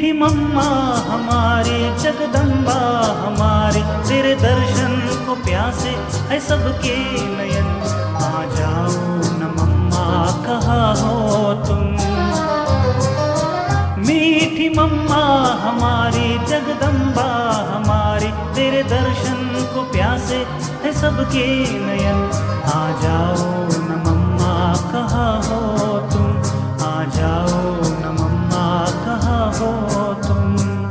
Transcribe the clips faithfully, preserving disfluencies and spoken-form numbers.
मम्मा हमारी जगदम्बा हमारी, तेरे दर्शन को प्यासे है सबके नयन। आ जाओ न मम्मा कहाँ हो तुम। मीठी मम्मा हमारी जगदम्बा हमारी, तेरे दर्शन को प्यासे है सबके नयन। आ जाओ न मम्मा कहाँ हो तुम। आ जाओ न मम्मा कहाँ हो तुम।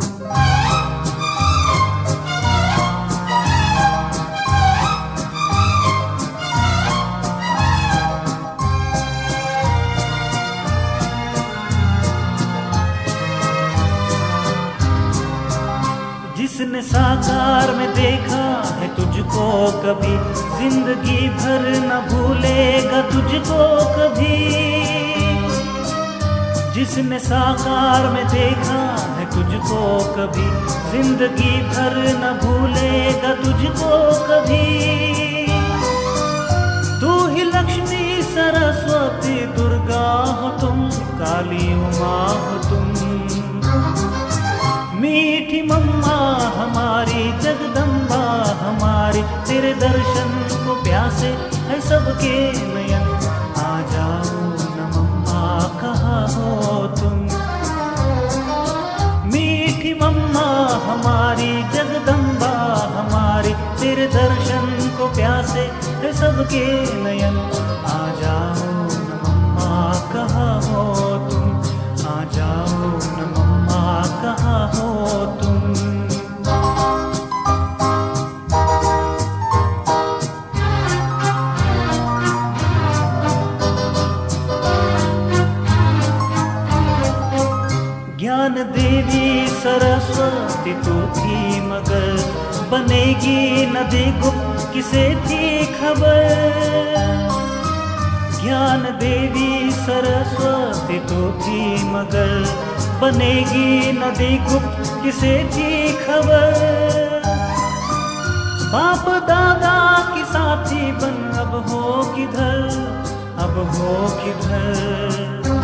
जिसने साकार में देखा है तुझको कभी, जिंदगी भर न भूलेगा तुझको कभी। जिसने साकार में देखा है तुझको कभी, जिंदगी भर न भूलेगा तुझको कभी। तू ही लक्ष्मी सरस्वती दुर्गा हो तुम, काली उमा हो तुम। मीठी मम्मा हमारी जगदम्बा हमारी, तेरे दर्शन को प्यासे है सबके नयन। आ जाओ न मम्मा कहाँ हो तुम। मीठी मम्मा हमारी जगदम्बा हमारी, तेरे दर्शन को प्यासे है सबके नयन। आ जाओ न मम्मा कहाँ हो तुम। आ जाओ न मम्मा कहाँ हो तुम। ज्ञान देवी सरस्वती तू थी मगर, बनेगी नदी गुप्त किसे थी खबर। ज्ञान देवी सरस्वती तू थी मगर, बनेगी नदी गुप्त किसे थी खबर। बाप दादा की साथी बन अब हो किधर, अब हो किधर।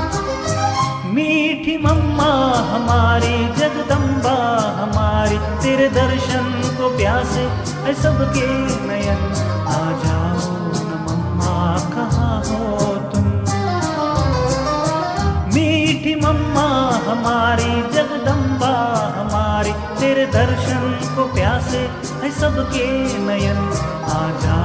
मीठी मम्मा हमारी जगदम्बा हमारी, तेरे दर्शन को प्यासे है सबके नयन। आ जाओ न मम्मा कहाँ हो तुम। मीठी मम्मा हमारी जगदम्बा हमारी, तेरे दर्शन को प्यासे है सबके नयन। आ जाओ